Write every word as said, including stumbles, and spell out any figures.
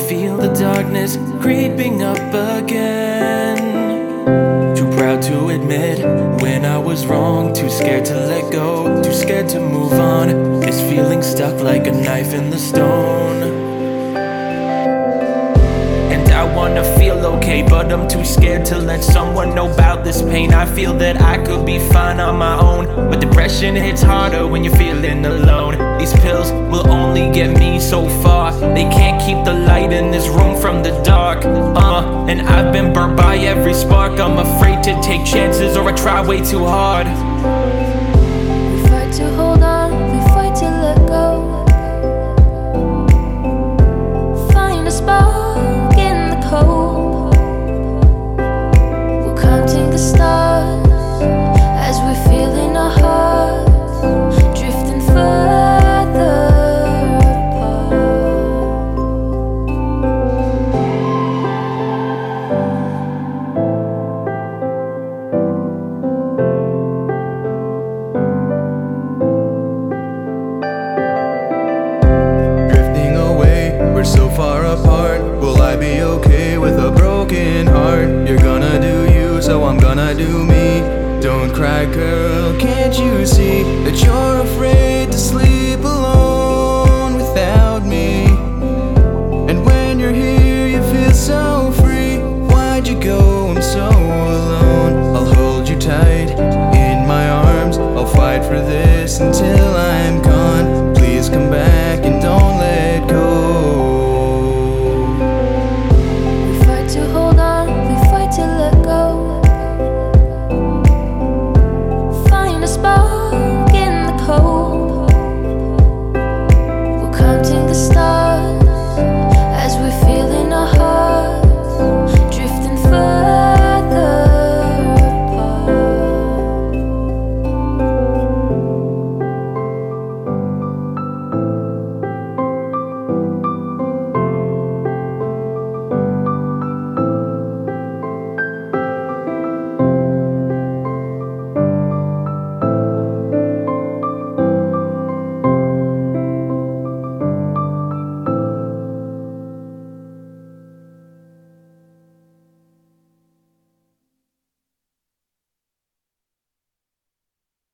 feel the darkness creeping up again. Too proud to admit when I was wrong, too scared to let go, too scared to move on. This feeling stuck like a knife in the stone. I wanna feel okay, but I'm too scared to let someone know about this pain. I feel that I could be fine on my own, but depression hits harder when you're feeling alone. These pills will only get me so far. They can't keep the light in this room from the dark. Uh, and I've been burnt by every spark. I'm afraid to take chances, or I try way too hard. We fight to hold on, we fight to let go. Find a spark in the cold. We're counting the stars as we're feeling our hearts drifting further apart. Drifting away, we're so far apart. Will I be okay with a broken heart? You're gonna do you, so I'm gonna do me. Don't cry, girl, can't you see that you're afraid to sleep alone without me? And when you're here, you feel so free. Why'd you go? I'm so alone. I'll hold you tight in my arms. I'll fight for this until